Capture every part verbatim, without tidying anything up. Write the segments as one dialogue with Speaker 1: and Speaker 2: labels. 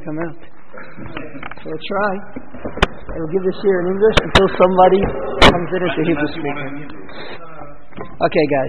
Speaker 1: come out. So we'll try. I'll give this year in English until somebody comes in as a Hebrew speaker. Okay, guys.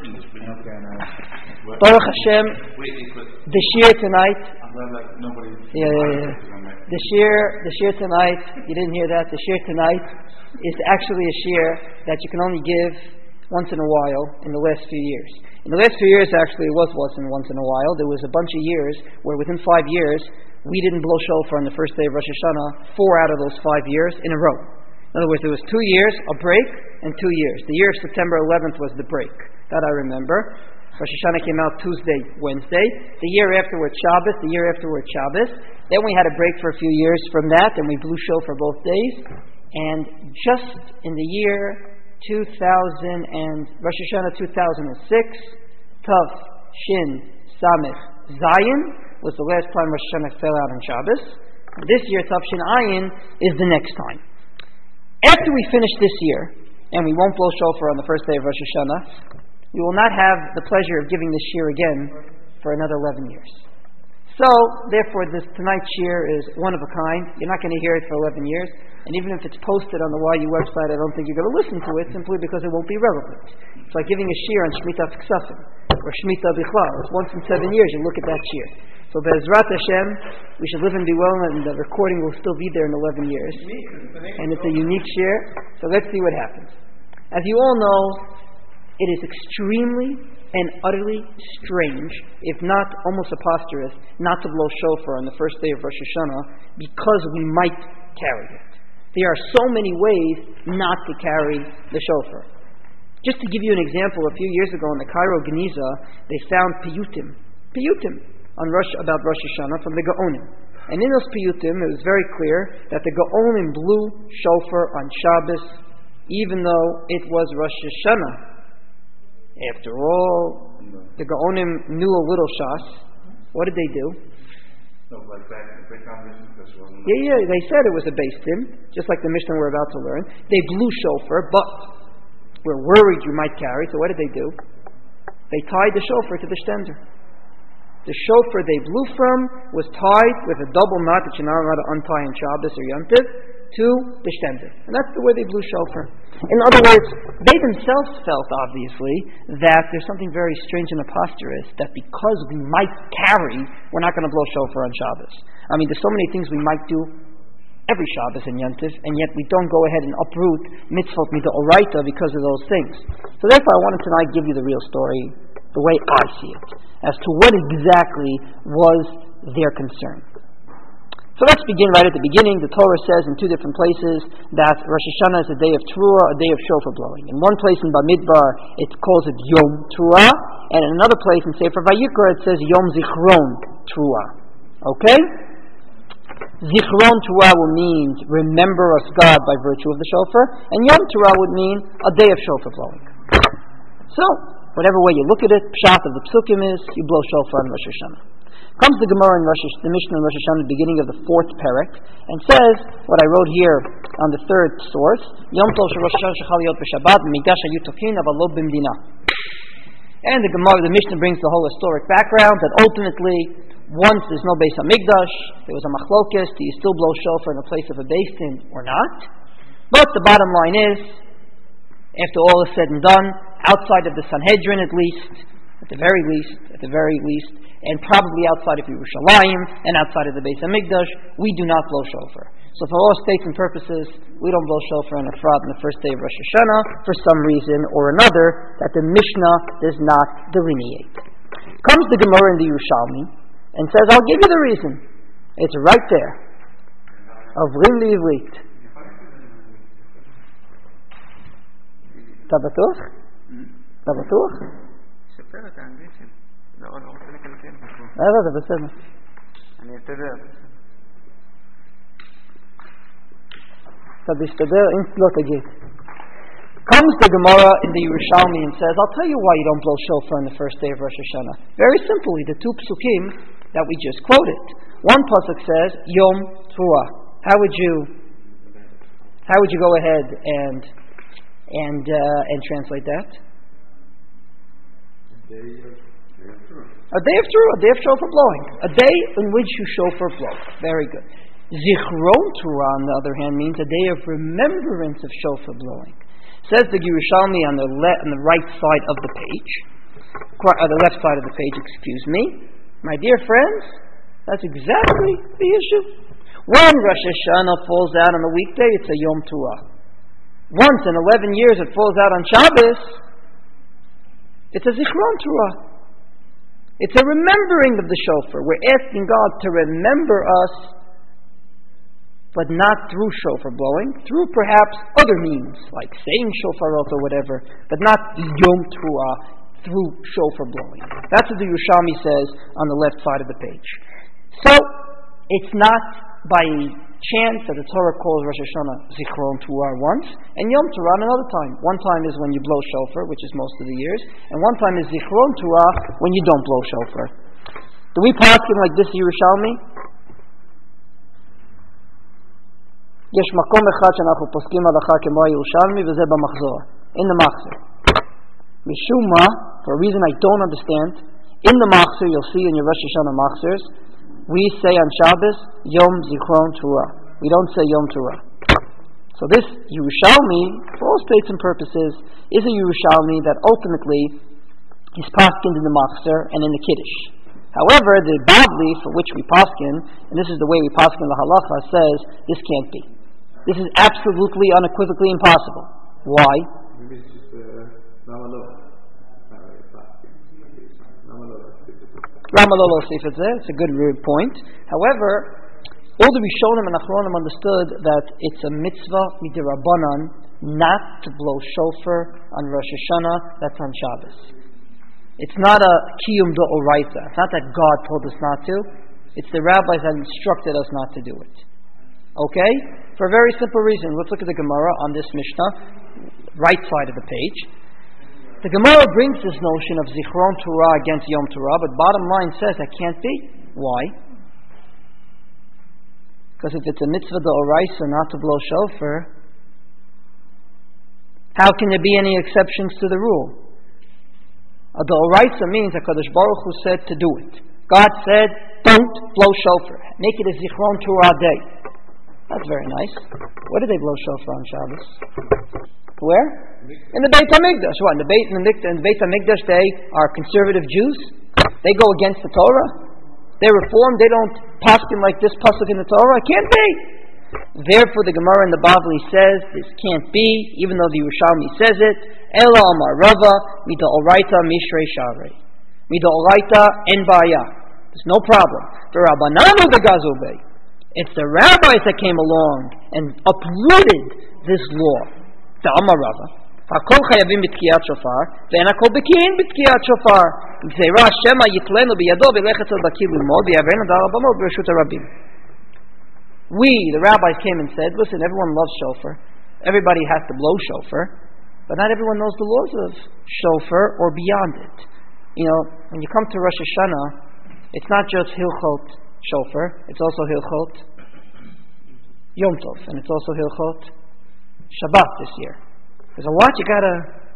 Speaker 1: Baruch Hashem, the shir tonight. Yeah, yeah, yeah. The shir, the shir tonight. You didn't hear that. The shir tonight is actually a shir that you can only give once in a while in the last few years. In the last few years, actually, it was once in once in a while. There was a bunch of years where within five years we didn't blow shofar on the first day of Rosh Hashanah. Four out of those five years in a row. In other words, there was two years, a break, and two years. The year of September eleventh was the break. That I remember. Rosh Hashanah came out Tuesday, Wednesday. The year afterwards, Shabbos. The year afterwards, Shabbos. Then we had a break for a few years from that, and we blew shofar both days. And just in the year two thousand and Rosh Hashanah two thousand six, Tav Shin Samech Zayin was the last time Rosh Hashanah fell out on Shabbos. And this year, Tav Shin Ayin is the next time. After we finish this year, and we won't blow shofar on the first day of Rosh Hashanah, we will not have the pleasure of giving this shir again for another eleven years. So, therefore, this tonight's shir is one of a kind. You're not going to hear it for eleven years. And even if it's posted on the Y U website, I don't think you're going to listen to it simply because it won't be relevant. It's like giving a shir on Shemitah Ksafim or Shemitah Bichlal. It's once in seven years you look at that shir. So Be'ezrat Hashem, we should live and be well, and the recording will still be there in eleven years. And it's a unique shir. So let's see what happens. As you all know, it is extremely and utterly strange, if not almost preposterous, not to blow shofar on the first day of Rosh Hashanah because we might carry it. There are so many ways not to carry the shofar. Just to give you an example, a few years ago in the Cairo Geniza, they found piyutim, piyutim on Rosh, about Rosh Hashanah from the Gaonim. And in those piyutim, it was very clear that the Gaonim blew shofar on Shabbos, even though it was Rosh Hashanah. After all, the Gaonim knew a little shas. What did they do?
Speaker 2: No, like back, back on Mishnah,
Speaker 1: yeah, yeah, they said it was a beis din, just like the Mishnah we're about to learn. They blew shofar, but we're worried you might carry, so what did they do? They tied the shofar to the stender. The shofar they blew from was tied with a double knot that you're not allowed to untie on Shabbos or Yom Tov to the stender. And that's the way they blew shofar. In other words, they themselves felt, obviously, that there's something very strange and preposterous that because we might carry, we're not going to blow shofar on Shabbos. I mean, there's so many things we might do every Shabbos and Yom Tov, and yet we don't go ahead and uproot mitzvot midoraita because of those things. So therefore, I wanted tonight to give you the real story, the way I see it, as to what exactly was their concern. So let's begin right at the beginning. The Torah says in two different places that Rosh Hashanah is a day of Teruah, a day of shofar blowing. In one place in Bamidbar, it calls it Yom Teruah, and in another place in Sefer Vayikra, it says Yom Zichron Teruah. Okay? Zichron Teruah will mean remember us God by virtue of the shofar, and Yom Teruah would mean a day of shofar blowing. So, whatever way you look at it, pshat of the psukim is you blow shofar on Rosh Hashanah. Comes the Gemara in Rosh, the Mishnah in Rosh Hashanah, the beginning of the fourth parak, and says what I wrote here on the third source: Yom Tov shel Rosh Hashanah shechal yot b'Shabbat b'mikdash hayu tokin aval lo b'mdina. And the Gemara, the Mishnah brings the whole historic background that ultimately, once there's no Beis Hamikdash, there was a machlokes: do you still blow shofar in the place of a beis din or not? But the bottom line is, after all is said and done, outside of the Sanhedrin at least, at the very least, at the very least, and probably outside of Yerushalayim and outside of the Beis Hamikdash, we do not blow shofar. So for all states and purposes, we don't blow shofar in Efrat on the first day of Rosh Hashanah for some reason or another that the Mishnah does not delineate. Comes the Gemara in the Yerushalmi and says, I'll give you the reason. It's right there. Avrim li'ivrit. אתה בטוח? אתה בטוח?
Speaker 2: שפר את האנגלית שלי. לא, לא רוצה לקלקל.
Speaker 1: לא, לא, זה בסדר.
Speaker 2: אני אתדר.
Speaker 1: אתה תסתדר אם לא תגיד. Comes the Gemara in the Yerushalmi and says, I'll tell you why you don't blow shofar on the first day of Rosh Hashanah. Very simply, the two psukim that we just quoted. One pasuk says, Yom Teruah. How would you, how would you go ahead and and uh, and translate that?
Speaker 2: Day of Teruah.
Speaker 1: A day of Teruah, a day of shofar blowing. A day in which you shofar blow. Very good. Zichron Teruah, on the other hand, means a day of remembrance of shofar blowing. Says the Yerushalmi on the le- on the right side of the page, or the left side of the page, excuse me. My dear friends, that's exactly the issue. When Rosh Hashanah falls out on a weekday, it's a Yom Teruah. Once in eleven years it falls out on Shabbos, it's a Zichron Teruah. It's a remembering of the shofar. We're asking God to remember us, but not through shofar blowing, through perhaps other means, like saying shofarot or whatever, but not Yom Teruah through shofar blowing. That's what the Yerushalmi says on the left side of the page. So, it's not by chance that the Torah calls Rosh Hashanah Zichron Teruah once, and Yom Teruah another time. One time is when you blow shofar, which is most of the years, and one time is Zichron Teruah when you don't blow shofar. Do we paskin like this Yerushalmi? יש מקום אחד שאנחנו פוסקים הלכה כמו הירושלמי, וזה במחזור, in the Machzor. משום מה, for a reason I don't understand, in the Machzor, you'll see in your Rosh Hashanah Machzors, we say on Shabbos, Yom Zichron Teruah. We don't say Yom Teruah. So this Yerushalmi, for all states and purposes, is a Yerushalmi that ultimately is paskin in the Machzor and in the Kiddush. However, the Bavli, for which we paskin, and this is the way we paskin the halacha, says this can't be. This is absolutely, unequivocally impossible. Why?
Speaker 3: Maybe it's just uh,
Speaker 1: Ramalolo Sif it's a good point. However, all the Rishonim and Achronim understood that it's a mitzvah midirabanan not to blow shofar on Rosh Hashanah, that's on Shabbos. It's not a kiyum d'oraisa. It's not that God told us not to. It's the rabbis that instructed us not to do it. Okay? For a very simple reason. Let's look at the Gemara on this Mishnah, right side of the page. The Gemara brings this notion of Zichron Teruah against Yom Teruah, but bottom line says that can't be. Why? Because if it's a mitzvah d'oraisa not to blow shofar, how can there be any exceptions to the rule? A d'oraisa means that Kadosh Baruch Hu said to do it. God said, don't blow shofar. Make it a Zichron Teruah day. That's very nice. Where did they blow shofar on Shabbos? Where? In the Beit HaMikdash. What? In the Beit, in the, in the Beit HaMikdash, they are conservative Jews. They go against the Torah. They're reformed. They don't paskin like this pasuk in the Torah. It can't be. Therefore, the Gemara in the Bavli says this can't be, even though the Yerushalmi says it. Ela Amar Rava mida'oraita mishrei sharei. Mida'oraita en ba'aya. There's no problem. The Rabbananu the Gazubei. It's the rabbis that came along and uprooted this law. The Amar Rava. Hakol chayavim b'tkiyat shofar, ve'en hakol b'kiyin b'tkiyat shofar. Gzeira Shema yitlenu b'yado v'lechet al b'ki l'mod v'yavenu da'arabamot b'reshut harabim. We, the rabbis, came and said, listen, everyone loves shofar. Everybody has to blow shofar. But not everyone knows the laws of shofar or beyond it. You know, when you come to Rosh Hashanah, it's not just Hilchot shofar, it's also Hilchot Yom Tov, and it's also Hilchot Shabbat this year. There's a lot you gotta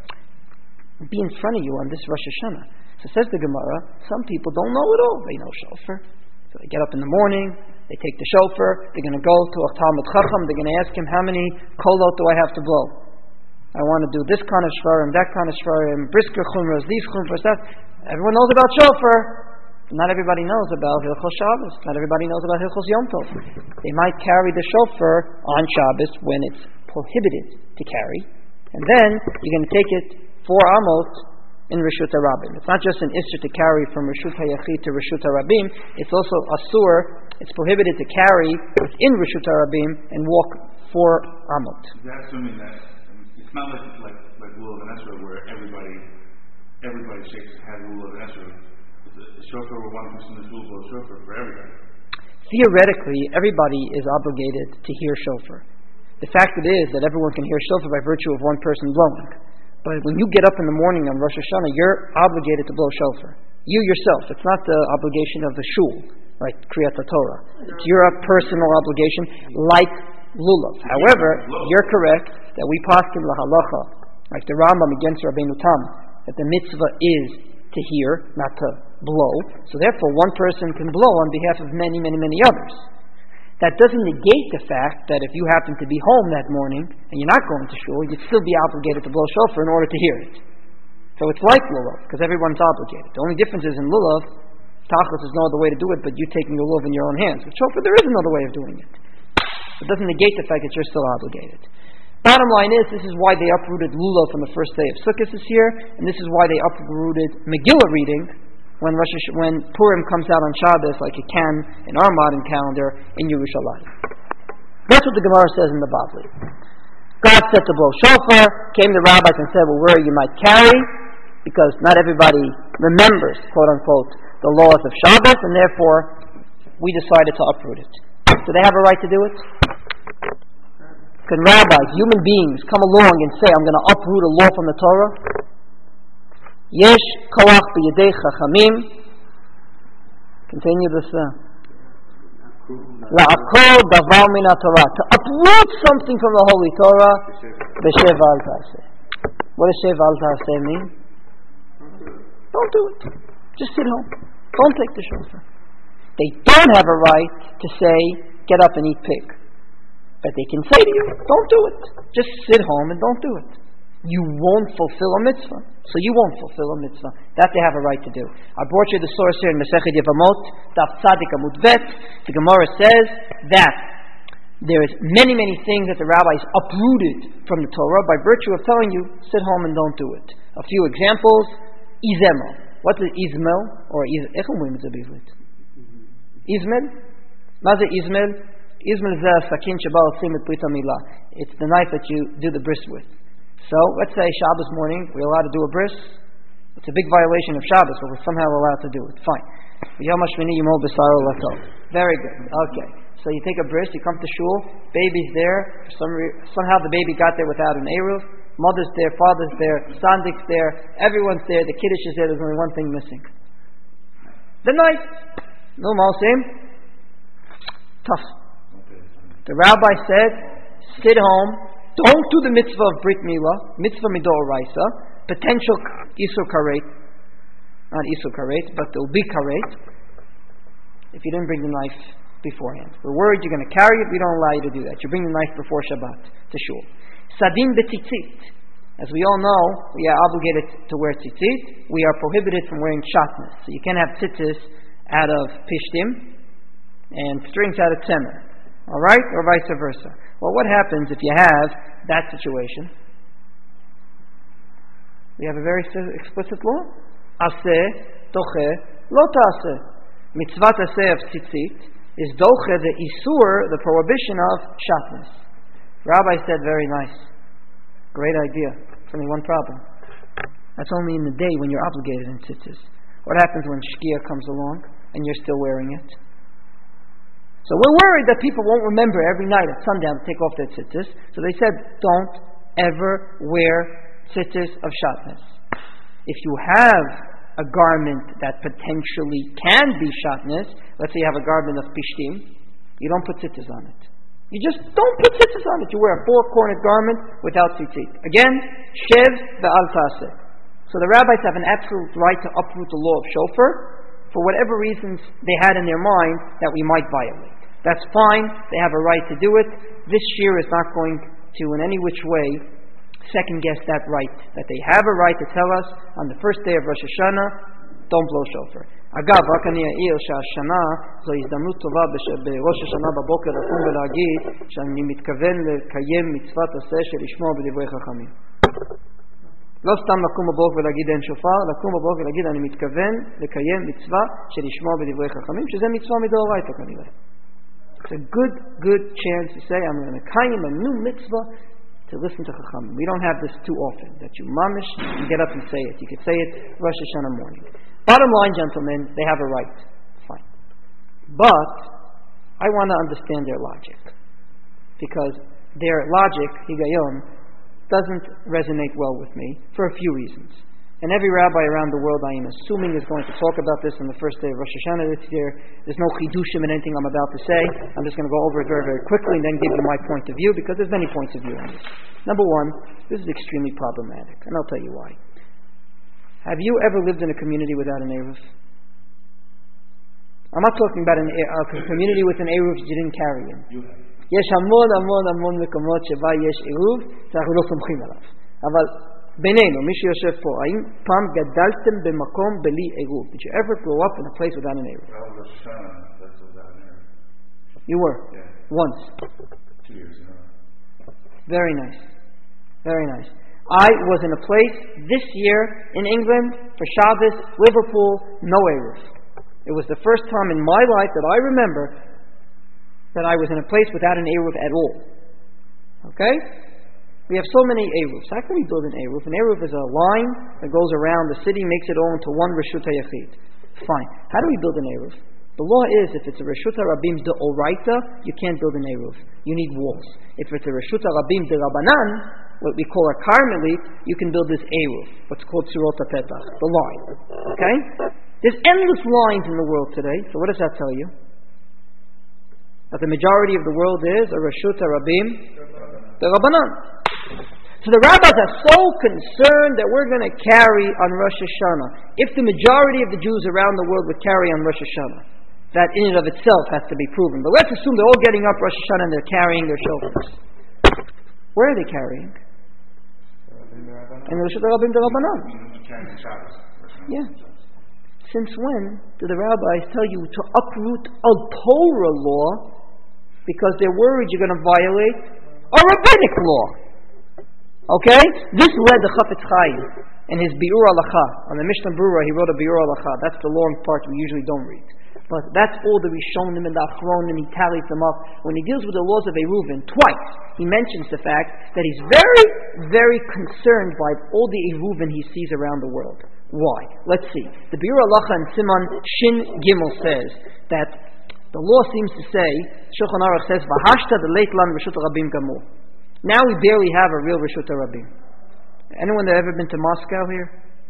Speaker 1: be in front of you on this Rosh Hashanah. So says the Gemara, some people don't know it all. They know shofar. So they get up in the morning, they take the shofar, they're going to go to a Talmud Chacham, they're going to ask him, how many kolot do I have to blow? I want to do this kind of shvarim, that kind of shvarim, brisker chumras, these chumras, that. Everyone knows about shofar. Not everybody knows about Hilchos Shabbos. Not everybody knows about Hilchos Yom Tov. They might carry the shofar on Shabbos when it's prohibited to carry. And then you're going to take it four amot in Reshut HaRabim. It's not just an issur to carry from Reshut HaYachid to Reshut HaRabim. It's also asur. It's prohibited to carry within Reshut HaRabim and walk four amot.
Speaker 3: That's assuming that it's not like like like rule of an esrog where everybody everybody shakes has rule of an esrog. The shofar where one person is rule of shofar for everybody.
Speaker 1: Theoretically, everybody is obligated to hear shofar. The fact it is that everyone can hear shofar by virtue of one person blowing. But when you get up in the morning on Rosh Hashanah, you're obligated to blow shofar. You yourself. It's not the obligation of the shul, right? Kriyat Torah. It's your personal obligation, like lulav. However, you're correct that we paskin la halacha, like the Rambam against Rabbeinu Tam, that the mitzvah is to hear, not to blow, so therefore one person can blow on behalf of many, many, many others. That doesn't negate the fact that if you happen to be home that morning and you're not going to shul, you'd still be obligated to blow shofar in order to hear it. So it's like lulav, because everyone's obligated. The only difference is in lulav, tachlis is no other way to do it, but you taking the lulav in your own hands. With shofar, there is another way of doing it. It doesn't negate the fact that you're still obligated. Bottom line is, this is why they uprooted lulav from the first day of Sukkot this year, and this is why they uprooted Megillah reading when Rosh Hash- when Purim comes out on Shabbos, like it can in our modern calendar in Yerushalayim. That's what the Gemara says in the Bavli. God said to blow shofar, came the rabbis and said, well, where you might carry, because not everybody remembers, quote unquote, the laws of Shabbos, and therefore we decided to uproot it. Do they have a right to do it? Can rabbis, human beings, come along and say, I'm going to uproot a law from the Torah? Yesh koach b'yedei chachamim. Continue this. La'akol davar min Torah. To uproot something from the Holy Torah, b'shev al ta'aseh. What does shev al ta'aseh mean? Don't do it. Just sit home. Don't take the shofar. They don't have a right to say, get up and eat pig. But they can say to you, don't do it. Just sit home and don't do it. You won't fulfill a mitzvah. So you won't fulfill a mitzvah. That they have a right to do. I brought you the source here in Masechet Yevamot, Daf Tzadik Amud Bet. The Gemara says that there is many, many things that the rabbis uprooted from the Torah by virtue of telling you, sit home and don't do it. A few examples. Izemel. What is Izmel? Or Izmel? Izmel? Maze Izmel? Izmel is a sakin sheba osim et brita milah. It's the knife that you do the bris with. So, let's say Shabbos morning, we're allowed to do a bris. It's a big violation of Shabbos, but we're somehow allowed to do it. Fine. Very good. Okay. So you take a bris, you come to shul, baby's there. Some re- somehow the baby got there without an eruv. Mother's there, father's there, sandik's there, everyone's there, the kiddush is there, there's only one thing missing. The knife. No mosim. Tough. The rabbi said, sit home, don't do the mitzvah of Brit Milah, mitzvah midoraisa, potential isur karet, not isur karet, but there will be karet, if you didn't bring the knife beforehand. We're worried you're going to carry it, we don't allow you to do that. You bring the knife before Shabbat to shul. Sadin betzitzit. As we all know, we are obligated to wear tzitzit. We are prohibited from wearing shatnez. So you can't have tzitzis out of pishtim and strings out of tzemer. Alright? Or vice versa. Well, what happens if you have that situation? We have a very explicit law. Aseh, doche, lo ta'aseh. Mitzvat aseh of tzitzit is doche, the isur, the prohibition of shatnez. Rabbi said, very nice. Great idea. It's only one problem. That's only in the day when you're obligated in tzitzis. What happens when shkia comes along and you're still wearing it? So we're worried that people won't remember every night at sundown to take off their tzitzis. So they said, don't ever wear tzitzis of shatnez. If you have a garment that potentially can be shatnez, let's say you have a garment of pishtim, you don't put tzitzis on it. You just don't put tzitzis on it. You wear a four-cornered garment without tzitzit. Again, shev ve'al ta'aseh. So the rabbis have an absolute right to uproot the law of shofar for whatever reasons they had in their mind that we might violate. That's fine. They have a right to do it. This year is not going to, in any which way, second-guess that right. That they have a right to tell us on the first day of Rosh Hashanah, don't blow shofar. אגב, רק אני אעיר שהשנה זו הזדמנות טובה בראש השנה בבוקר לקום ולהגיד שאני מתכוון לקיים מצוות עשה של לשמוע בדברי חכמים. לא סתם לקום בבוקר ולהגיד אין שופר, לקום בבוקר ולהגיד אני מתכוון לקיים מצווה של לשמוע בדברי חכמים, שזה מצווה מדאורייתא כנראה. It's a good, good chance to say I'm going to kaim a new mitzvah to listen to chachamim. We don't have this too often, that you mamish and get up and say it. You could say it Rosh Hashanah morning. Bottom line, gentlemen, they have a right. Fine. But I want to understand their logic. Because their logic, higayon, doesn't resonate well with me for a few reasons. And every rabbi around the world, I am assuming, is going to talk about this on the first day of Rosh Hashanah this year. There's no chidushim in anything I'm about to say. I'm just going to go over it very, very quickly and then give you my point of view, because there's many points of view on this. Number one, this is extremely problematic, and I'll tell you why. Have you ever lived in a community without an Eruv? I'm not talking about an, a community with an Eruv that you didn't carry in.
Speaker 3: You have.
Speaker 1: יש המון המון המון מקומות שבה יש עירוב שאנחנו לא סומכים עליו. אבל בינינו, מי שיושב פה, האם פעם גדלתם במקום בלי עירוב? Did you ever grow up in a place without an עירוב? You were? Yeah. Once?
Speaker 3: Two years ago.
Speaker 1: Very nice. Very nice. I was in a place this year in England for Shabbos, Liverpool, no Eruv. It was the first time in my life that I remember that I was in a place without an Eruv at all. Okay? We have so many Eruvs. How can we build an Eruv? An Eruv is a line that goes around the city, makes it all into one Reshut HaYachid. Fine. How do we build an Eruv? The law is, if it's a Reshut HaRabim de Oraita, you can't build an Eruv. You need walls. If it's a Reshut HaRabim de Rabbanan, what we call a Carmelit, you can build this Eruv, what's called Surot HaPetach, the line. Okay? There's endless lines in the world today, so what does that tell you? That the majority of the world is a Reshut HaRabim de Rabbanan. So the rabbis are so concerned that we're going to carry on Rosh Hashanah. If the majority of the Jews around the world would carry on Rosh Hashanah, that in and of itself has to be proven. But let's assume they're all getting up Rosh Hashanah and they're carrying their shofars. Where are they carrying? In Reshut HaRabim de Rabbanan. Yeah. Since when do the rabbis tell you to uproot a Torah law because they're worried you're going to violate a rabbinic law? Okay? This led the Chafetz Chaim in his Biur Halacha. On the Mishnah Berurah, he wrote a Biur Halacha. That's the long part we usually don't read. But that's all the Rishonim and the Achronim, he tallies them up. When he deals with the laws of Eruvin, twice, he mentions the fact that he's very, very concerned by all the Eruvin he sees around the world. Why? Let's see. The Biur Halacha in Siman Shin Gimel says that the law seems to say, Shulchan Aruch says, V'hashta d'leit lan Reshut HaRabim gamur. Now we barely have a real Reshut HaRabim. Anyone that ever been to Moscow here?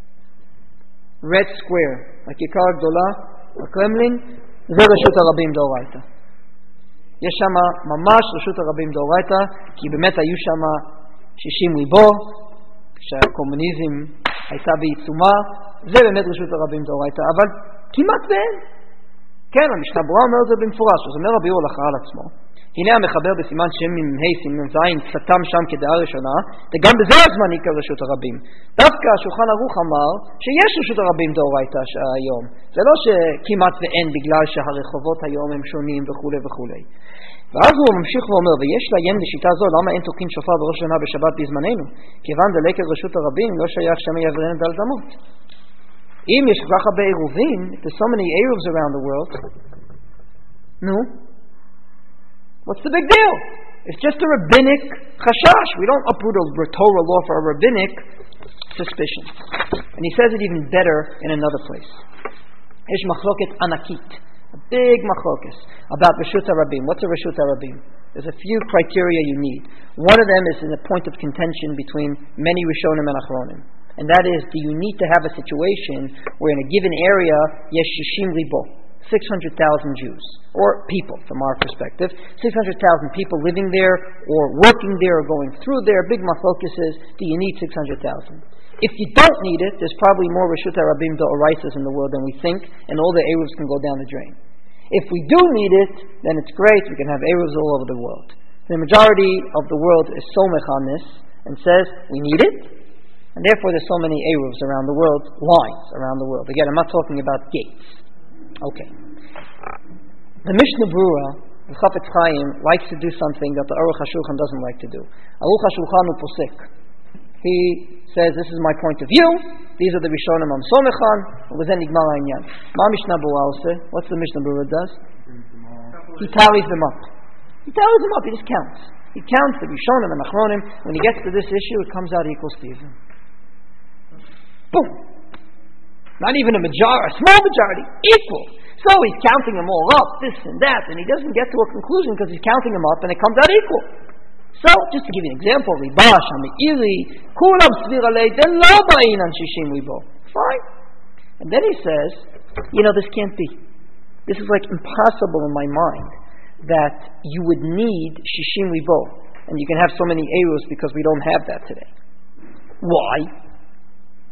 Speaker 1: Red Square, like Yikar Gdola, or Kremlin, זה רשות הרבים דאורייתא. יש שם ממש רשות הרבים דאורייתא, כי באמת היו שם שישים ליבו, כשהקומוניזם הייתה בעיצומה, זה באמת רשות הרבים דאורייתא, אבל כמעט ואין. כן, המשנה ברורה אומר את זה במפורש, אז אומר רבי הולכה על עצמו. הנה המחבר בסימן שם ממהי סימן זין סתם שם כדעה ראשונה, וגם בזה הזמן עיקר רשות הרבים. דווקא השולחן ערוך אמר שיש רשות הרבים דאורייתא היום. זה לא שכמעט ואין בגלל שהרחובות היום הם שונים וכו' וכו'. ואז הוא ממשיך ואומר, ויש לעיין לשיטה זו, למה אין תוקין שופר בראש השנה בשבת בזמננו? כיוון דלקר רשות הרבים לא שייך שמי יברן דל דמות. אם יש כל כך הרבה עירובים, there's so many Eruvs around the world, נו, what's the big deal? It's just a rabbinic chashash. We don't uproot a Torah law for a rabbinic suspicion. And he says it even better in another place. Yesh machloket anakit, a big machloket about Reshut HaRabim. What's a Reshut HaRabim? There's a few criteria you need. One of them is in a point of contention between many Rishonim and Achronim. And that is, do you need to have a situation where in a given area, yesh shishim libo, six hundred thousand Jews, or people from our perspective, six hundred thousand people living there, or working there, or going through there. Big machlokus is, do you need six hundred thousand? If you don't need it, there's probably more Reshut HaRabim d'Oraisas in the world than we think, and all the Eruvs can go down the drain. If we do need it, then it's great, we can have Eruvs all over the world. The majority of the world is somech on this, and says, we need it, and therefore there's so many Eruvs around the world, lines around the world. Again, I'm not talking about gates. Okay. The Mishnah Berurah, the Chafetz Chaim, likes to do something that the Aruch HaShulchan doesn't like to do. Aruch HaShulchan hu posek. He says, this is my point of view, these are the Rishonim am Somechan, u'bezen nigmar ha'inyan. Ma Mishnah Berurah also, what's the Mishnah Berurah does? He tallies them up. He tallies them up, he just counts. He counts the Rishonim and Achronim. When he gets to this issue, it comes out equal Stephen. Boom! Not even a majority, a small majority, equal. So he's counting them all up, this and that, and he doesn't get to a conclusion because he's counting them up and it comes out equal. So, just to give you an example, Ribash, Ha'meiri, Kulam Svir Alei, then Lo Ba'in An Shishim Libo. Fine. And then he says, you know, this can't be. This is like impossible in my mind that you would need Shishim Libo, and you can have so many Erus because we don't have that today. Why?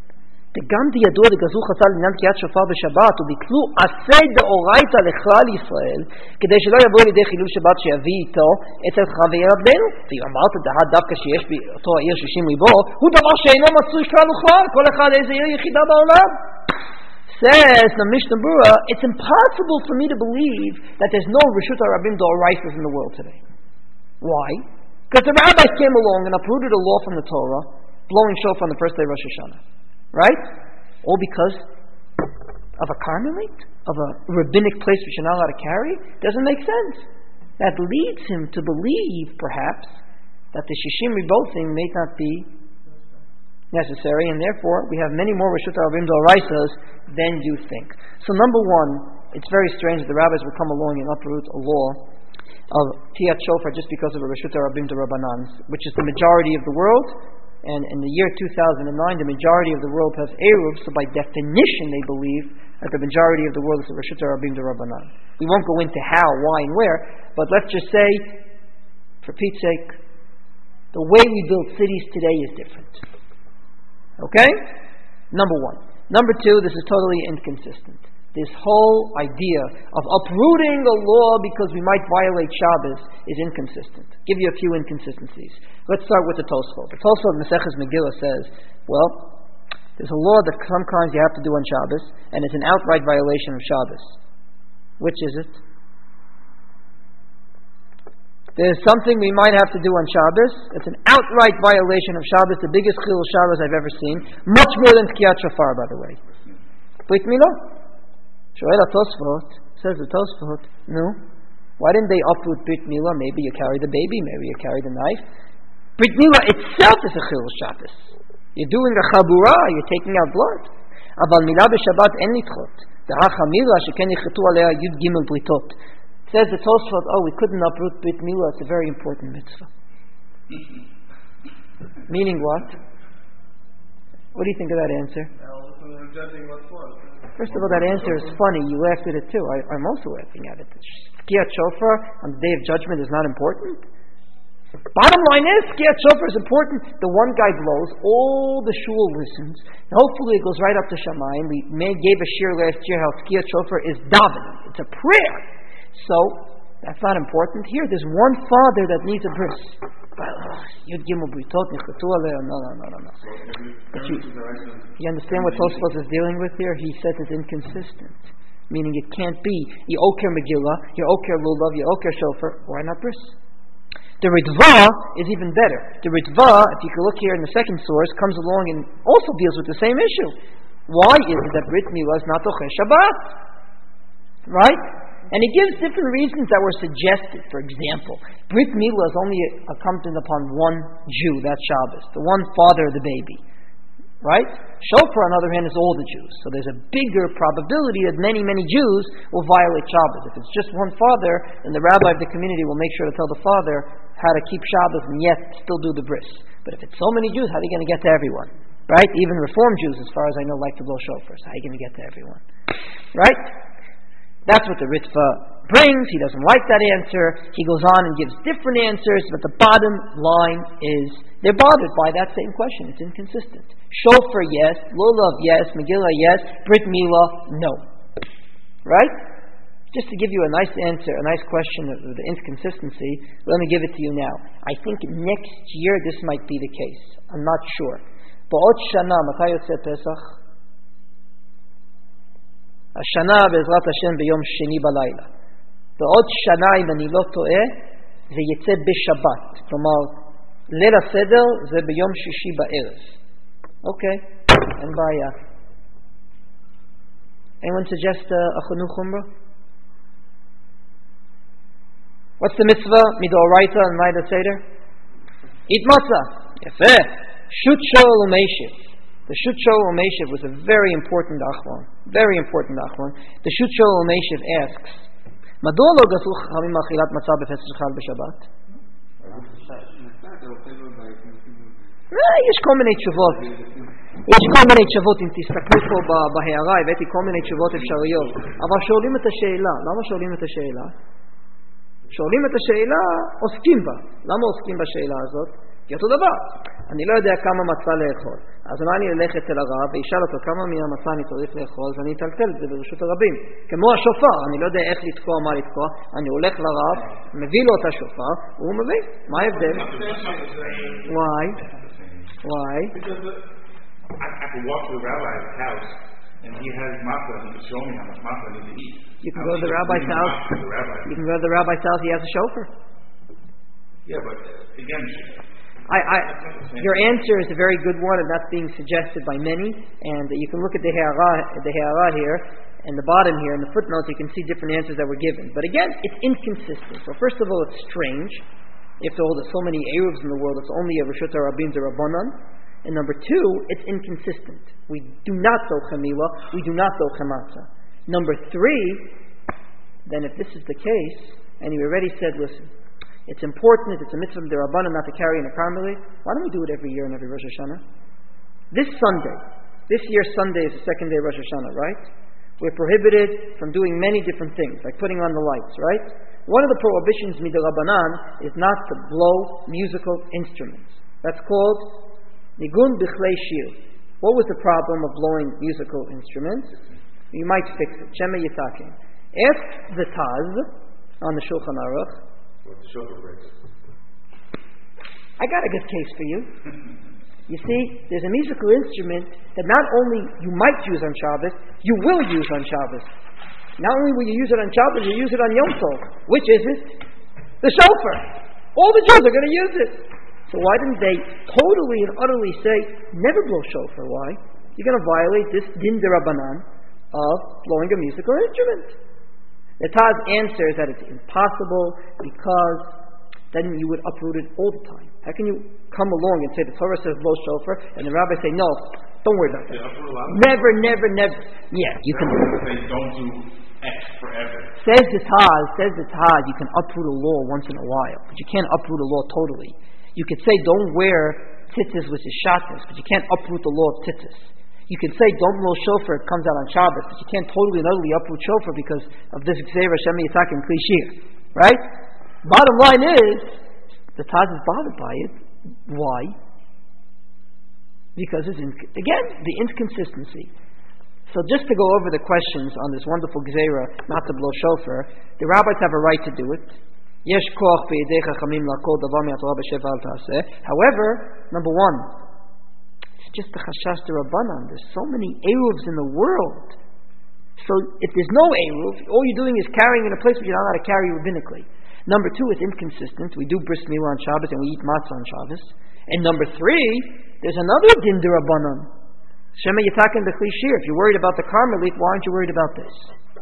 Speaker 1: וגם בידוע דגזרו חז"ל לעניין תקיעת שופר בשבת, וביטלו עשה דאורייתא לכלל ישראל, כדי שלא יבוא לידי חילול שבת שיביא איתו אצל חברי רבנו. ואם אמרת דעת דווקא שיש באותו העיר שישים ריבו, הוא דבר שאינו מצוי כלל וכלל, כל אחד איזה עיר יחידה בעולם. Says the Mishnah Berurah, it's impossible for me to believe that there's no Reshut HaRabim D'Oraisas in the world today. Why? Because the rabbis came along and uprooted a law from the Torah, blowing shofar on the first day of Rosh Hashanah. Right? All because of a carmelite? Of a rabbinic place which you're not allowed to carry? Doesn't make sense. That leads him to believe, perhaps, that the Shishim Ribot thing may not be necessary, and therefore we have many more Reshut HaRabim D'Oraisas than you think. So number one, it's very strange that the rabbis will come along and uproot a law of Tiyat Shofar just because of a Reshut HaRabim D'Rabbanan, which is the majority of the world. And in the year two thousand nine, the majority of the world has Eruv, so by definition they believe that the majority of the world is a Reshut HaRabim D'Rabbanan. We won't go into how, why, and where, but let's just say, for Pete's sake, the way we build cities today is different. Okay? Number one. Number two, this is totally inconsistent. This whole idea of uprooting a law because we might violate Shabbos is inconsistent. I'll give you a few inconsistencies. Let's start with the Tosfot. The Tosfot Maseches Megillah says, well, there's a law that sometimes you have to do on Shabbos, and it's an outright violation of Shabbos. Which is it? There's something we might have to do on Shabbos. It's an outright violation of Shabbos, the biggest chilul Shabbos I've ever seen. Much more than Tkiyat Shofar, by the way. Brit Milah. Shoel Tosfot, says the Tosfot, no. Why didn't they uproot Brit Milah? Maybe you carry the baby, maybe you carry the knife. Brit Milah itself is a chilul Shabbos. You're doing a chabura, you're taking out blood. Aval milah b'Shabbat en nitchot. Da'acha milah sheken yichetu alea yud gimel britot. Says the Tosfot, oh, we couldn't uproot Brit Milah, it's a very important mitzvah. Meaning what? What do you think of that answer? First of all, that answer is funny. You laughed at it too. I, I'm also laughing at it. Tkiyat Shofar on the Day of Judgment is not important. Bottom line is, Tkiyat Shofar is important. The one guy blows, all the shul listens. And hopefully it goes right up to Shamayim. We may gave a shir last year how Tkiyat Shofar is davening. It's a prayer. So, that's not important. Here, there's one father that needs a bris. Yud Gimel Britot Nichatu Aleh. No, no, no, no, no. But you, you understand what Tosfos is dealing with here? He says it's inconsistent. Meaning it can't be, you oker Megillah, you oker Lulav, you oker Shofar, why not bris? The Ritva is even better. The Ritva, if you can look here in the second source, comes along and also deals with the same issue. Why is it that Brit Milah is not Tochei Shabbat? Right? And he gives different reasons that were suggested. For example, Brit Milah is only accompanied upon one Jew, that's Shabbos, the one father of the baby. Right? Shofar, on the other hand, is all the Jews. So there's a bigger probability that many, many Jews will violate Shabbos. If it's just one father, then the rabbi of the community will make sure to tell the father how to keep Shabbos and yet still do the bris. But if it's so many Jews, how are you going to get to everyone? Right? Even Reform Jews, as far as I know, like to blow shofars. How are you going to get to everyone? Right? That's what the Ritva brings. He doesn't like that answer. He goes on and gives different answers, but the bottom line is they're bothered by that same question. It's inconsistent. Shofar, yes. Lulav, yes. Megillah, yes. Brit Milah, no. Right? Just to give you a nice answer, a nice question of the inconsistency, let me give it to you now. I think next year this might be the case. I'm not sure. Ba'ot shana, matay yotzeh Pesach? השנה בעזרת השם ביום שני בלילה. בעוד שנה, אם אני לא טועה, זה יצא בשבת. כלומר, ליל הסדר זה ביום שישי בערב. אוקיי, אין בעיה. Anyone suggest uh, a Chanukh Umrah? What's the mitzvah? Midoraita and Maida Seder? Eat matzah. יפה. Shoot shoel u'meishiv. The Shut Shoel U'Meishiv was a very important achron. Very important achron. The Shut Shoel U'Meishiv asks, מדוע לא גזרו חכמים מאכילת מצה בפסח חל בשבת? יש כל מיני תשובות. יש כל מיני תשובות. אם תסתכלו פה בהערה, הבאתי כל מיני תשובות אפשריות. אבל שואלים את השאלה. למה שואלים את השאלה? שואלים את השאלה, עוסקים בה. למה עוסקים בשאלה הזאת? אותו דבר. אני לא יודע כמה מצה לאכול. אז מה אני אלך אצל הרב וישאל אותו כמה מהמצה אני צריך לאכול, אז אני אטלטל את זה ברשות הרבים. כמו השופר, אני לא יודע איך לתקוע, מה לתקוע, אני הולך לרב, מביא לו את השופר, והוא מביא. מה ההבדל? Why? Why?
Speaker 3: Because I, I can walk to the rabbi's house and he has matzah and he can show me how much matzah I need to eat.
Speaker 1: You can go to the rabbi's house. You can go to the rabbi's house, he has a shofar.
Speaker 3: Yeah, but again,
Speaker 1: I, I, your answer is a very good one, and that's being suggested by many. And you can look at the He'ara, the He'ara here, and the bottom here, in the footnotes, you can see different answers that were given. But again, it's inconsistent. So first of all, it's strange. If there are so many Eruvs in the world, it's only a Reshut HaRabim Rabbanan. And number two, it's inconsistent. We do not do Chamila, we do not do Chamatza. Number three, then if this is the case, and you already said, listen, it's important, it's a mitzvah of the Rabbanan not to carry in a Carmelite, why don't we do it every year and every Rosh Hashanah? This Sunday, this year's Sunday is the second day of Rosh Hashanah, right? We're prohibited from doing many different things, like putting on the lights, right? One of the prohibitions, Midei Rabbanan, is not to blow musical instruments. That's called Nigun Bichlei Shir. What was the problem of blowing musical instruments? You might fix it. Shema Yitakin. Ask the Taz on the Shulchan Aruch. I got a good case for you. You see, there's a musical instrument that not only you might use on Shabbos, you will use on Shabbos. Not only will you use it on Shabbos, you use it on Yom Tov. Which is it? The shofar. All the Jews are going to use it. So why didn't they totally and utterly say, never blow shofar? Why? You're going to violate this din d'Rabbanan of blowing a musical instrument. The Taz answers that it's impossible because then you would uproot it all the time. How can you come along and say the Torah says blow shofar and the rabbi say no, don't worry about that. Never, never, never. Yeah, you can.
Speaker 3: They don't do X forever.
Speaker 1: Says the Taz, says the Taz, you can uproot a law once in a while, but you can't uproot a law totally. You could say don't wear tzitzis which is shatas, but you can't uproot the law of tzitzis. You can say don't blow shofar, it comes out on Shabbos, but you can't totally and utterly uproot shofar because of this Gzeira Shem Yitzhak and Klishir. Right? Bottom line is, the Taz is bothered by it. Why? Because it's, inc- again, the inconsistency. So just to go over the questions on this wonderful Gzeira, not to blow shofar, the rabbis have a right to do it. Yesh koach b'yedei chachamim lakol davar mi'atorah b'sheva al ta'aseh. However, number one, it's just the chashash d'Rabbanan. There's so many eruvs in the world. So if there's no eruv, all you're doing is carrying in a place which you're not allowed to carry rabbinically. Number two, it's inconsistent. We do bris milah on Shabbos and we eat matzah on Shabbos. And number three, there's another din d'Rabbanan. Shema Yitaken b'chli shir. If you're worried about the Carmelite, why aren't you worried about this?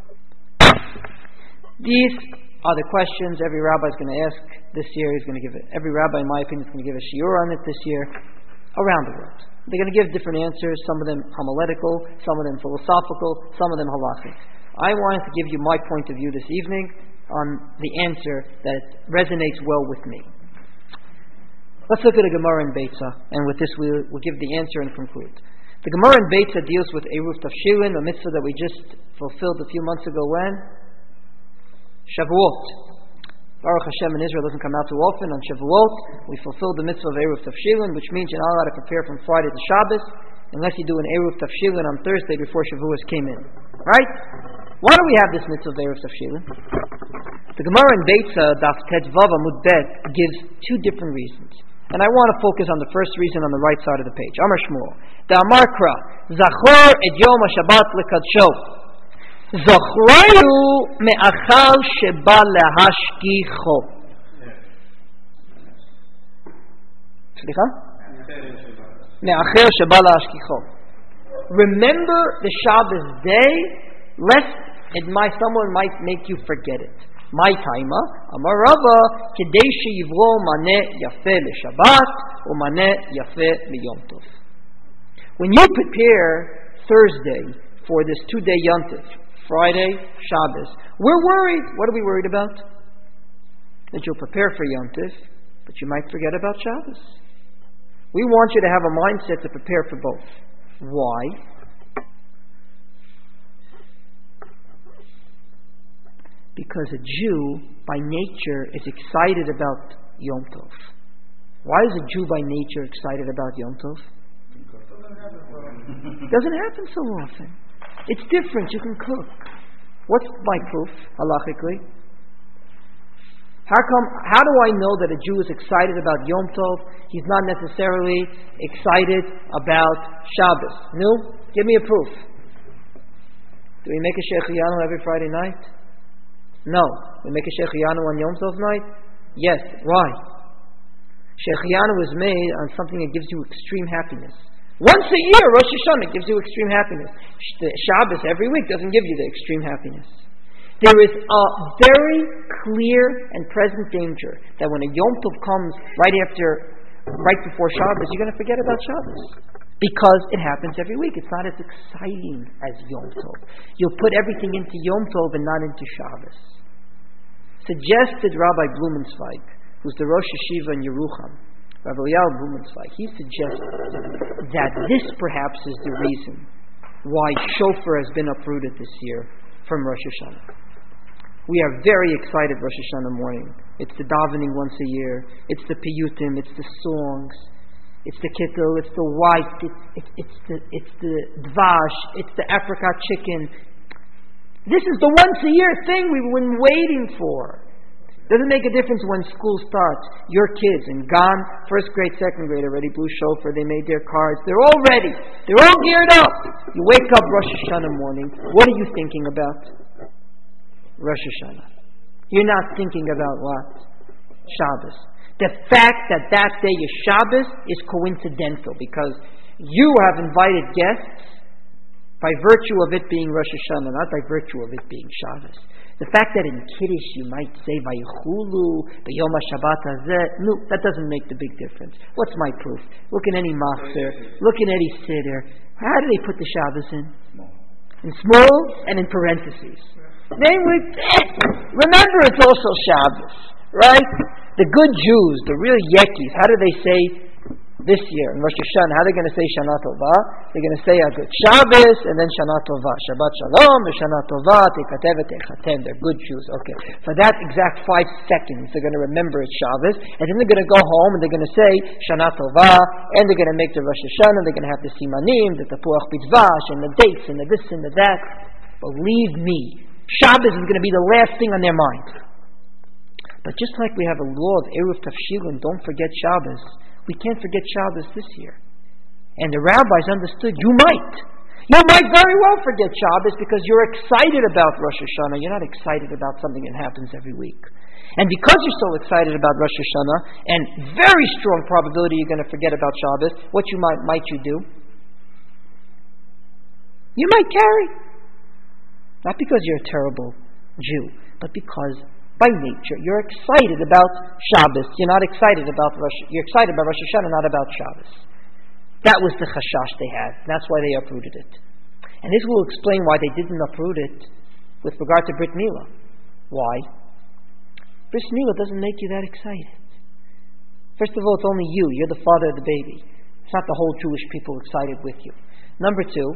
Speaker 1: These are the questions every rabbi is going to ask this year. He's going to give it. Every rabbi, in my opinion, is going to give a shiur on it this year around the world. They're going to give different answers, some of them homiletical, some of them philosophical, some of them halachic. I wanted to give you my point of view this evening on the answer that resonates well with me. Let's look at a Gemara in Beitza, and with this we'll, we'll give the answer and conclude. The Gemara in Beitza deals with Eruv Tafshilin, a mitzvah that we just fulfilled a few months ago when? Shavuot. Baruch Hashem in Israel doesn't come out too often. On Shavuot, we fulfilled the mitzvah of Eruv Tafshilin, which means you're not allowed to prepare from Friday to Shabbos unless you do an Eruv Tafshilin on Thursday before Shavuos came in. Right? Why do we have this mitzvah of Eruv Tafshilin? The Gemara in Beitza, Daf Tet Vav Amud Bet, gives two different reasons. And I want to focus on the first reason on the right side of the page. Amar Shmuel. The Amar Kra, Zachor et Yom HaShabbat lekadsho. Zochrayu me'achal sheba lehashkicho. Slicha? Me'achal sheba lehashkicho. Remember the Shabbos day, lest it might, someone might make you forget it. My taima, Amar Rava, kedei sheyivro maneh yafeh leShabbat umaneh yafeh leyom tov. When you prepare Thursday for this two-day yontif, Friday, Shabbos, we're worried. What are we worried about? That you'll prepare for yontif, but you might forget about Shabbos. We want you to have a mindset to prepare for both. Why? Because a Jew, by nature, is excited about Yom Tov. Why is a Jew by nature excited about Yom Tov? It doesn't happen so often. It's different. You can cook. What's my proof, halachically? How come? How do I know that a Jew is excited about Yom Tov? He's not necessarily excited about Shabbos. No? Give me a proof. Do we make a Shechianu every Friday night? No. We make a Shechianu on Yom Tov night? Yes. Why? Shechianu is made on something that gives you extreme happiness. Once a year, Rosh Hashanah gives you extreme happiness. Shabbos every week doesn't give you the extreme happiness. There is a very clear and present danger that when a Yom Tov comes right after, right before Shabbos, you're going to forget about Shabbos. Because it happens every week. It's not as exciting as Yom Tov. You'll put everything into Yom Tov and not into Shabbos. Suggested Rabbi Blumenzweig, who's the Rosh Yeshiva in Yerucham, Rabbi Eliyahu Blumenzweig, he suggested that this perhaps is the reason why shofar has been uprooted this year from Rosh Hashanah. We are very excited Rosh Hashanah morning. It's the davening once a year. It's the piyutim. It's the songs. It's the kittel. It's the white. It's, it's, it's the it's the dvash. It's the apricot chicken. This is the once a year thing we've been waiting for. Doesn't make a difference when school starts. Your kids in Gan, first grade, second grade, already blew shofar. They made their cards. They're all ready. They're all geared up. You wake up Rosh Hashanah morning. What are you thinking about? Rosh Hashanah. You're not thinking about what? Shabbos. The fact that that day is Shabbos is coincidental because you have invited guests by virtue of it being Rosh Hashanah, not by virtue of it being Shabbos. The fact that in Kiddush you might say Vayichulu, B'yom HaShabbat Hazeh, no, that doesn't make the big difference. What's my proof? Look in any Machzer, look in any Siddur. How do they put the Shabbos in? In small and in parentheses. Namely, remember it's also Shabbos, right? The good Jews, the real Yekis, how do they say this year in Rosh Hashanah? How are they going to say Shana Tova? They're going to say a good Shabbos and then Shana Tova. Shabbat Shalom, Shana Tova, Tekatev, Techatem. They're good Jews. Okay. For that exact five seconds, they're going to remember it's Shabbos, and then they're going to go home and they're going to say Shana Tova, and they're going to make the Rosh Hashanah, they're going to have the Simanim, the Tapuach B'Dvash, and the dates, and the this and the that. Believe me, Shabbos is going to be the last thing on their mind. But just like we have a law of Eruv Tafshilin, don't forget Shabbos, we can't forget Shabbos this year. And the rabbis understood, you might. You might very well forget Shabbos because you're excited about Rosh Hashanah. You're not excited about something that happens every week. And because you're so excited about Rosh Hashanah, and very strong probability you're going to forget about Shabbos, what you might, might you do? You might carry. Not because you're a terrible Jew, but because by nature you're excited about Shabbos. You're not excited about Rosh. You're excited about Rosh Hashanah, not about Shabbos. That was the chashash they had. That's why they uprooted it. And this will explain why they didn't uproot it with regard to Brit Milah. Why? Brit Milah doesn't make you that excited. First of all, it's only you. You're the father of the baby. It's not the whole Jewish people excited with you. Number two,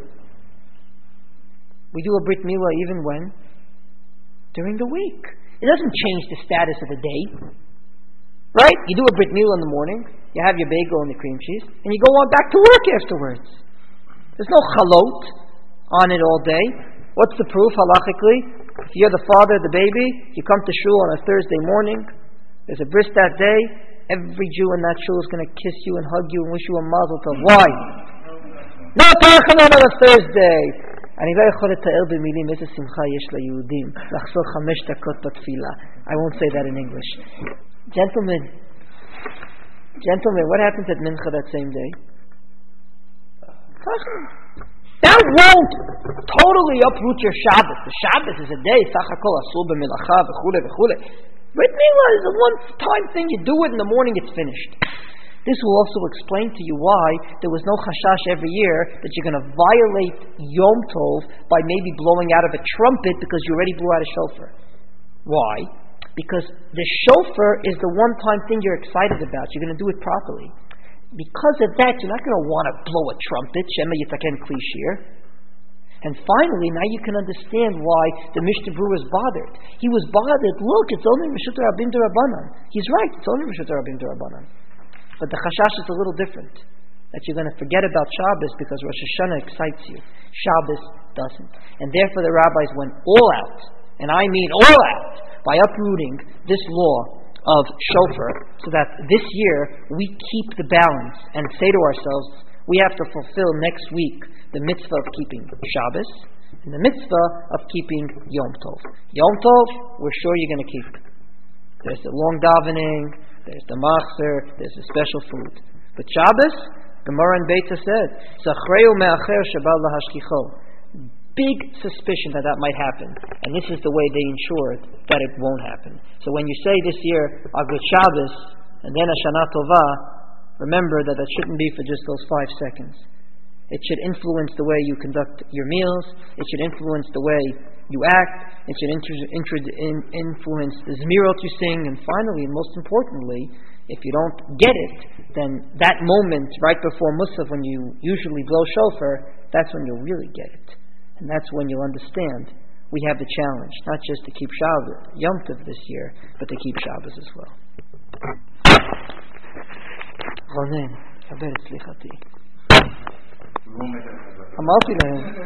Speaker 1: we do a Brit Milah even when? During the week. It doesn't change the status of the day. Right? You do a Brit Milah in the morning, you have your bagel and the cream cheese, and you go on back to work afterwards. There's no chalot on it all day. What's the proof halachically? If you're the father of the baby, you come to shul on a Thursday morning, there's a bris that day, every Jew in that shul is going to kiss you and hug you and wish you a mazel tov. Why? No tachanun on a Thursday. I won't say that in English. Gentlemen, gentlemen, what happens at Mincha that same day? That won't totally uproot your Shabbos. The Shabbos is a day, Brit Milah is a one-time thing. You do it in the morning, it's finished. This will also explain to you why there was no chashash every year that you're going to violate Yom Tov by maybe blowing out of a trumpet because you already blew out a shofar. Why? Because the shofar is the one-time thing you're excited about. You're going to do it properly. Because of that, you're not going to want to blow a trumpet. Shema Yitaken Klishir. And finally, now you can understand why the Mishnah Berurah was bothered. He was bothered. Look, it's only Reshut Rabim D'Rabbanan. He's right. It's only Reshut Rabim D'Rabbanan. But the chashash is a little different. That you're going to forget about Shabbos because Rosh Hashanah excites you. Shabbos doesn't. And therefore the rabbis went all out, and I mean all out, by uprooting this law of shofar, so that this year we keep the balance and say to ourselves, we have to fulfill next week the mitzvah of keeping Shabbos and the mitzvah of keeping Yom Tov. Yom Tov, we're sure you're going to keep. There's the long davening, there's the machzer, there's the special food. But Shabbos, Gemara and Beitza said, Zachreu me'acher shabal lahashkicho. Big suspicion that that might happen. And this is the way they ensured that it won't happen. So when you say this year, a good Shabbos, and then a Shana Tova, remember that that shouldn't be for just those five seconds. It should influence the way you conduct your meals. It should influence the way you act. It should inter- inter- in- influence the Zmirot you sing. And finally, and most importantly, if you don't get it, then that moment right before Musaf, when you usually blow shofar, that's when you'll really get it. And that's when you'll understand we have the challenge, not just to keep Shabbos, Yom Tov this year, but to keep Shabbos as well. Ronen, קבל את סליחתי. אמרתי להם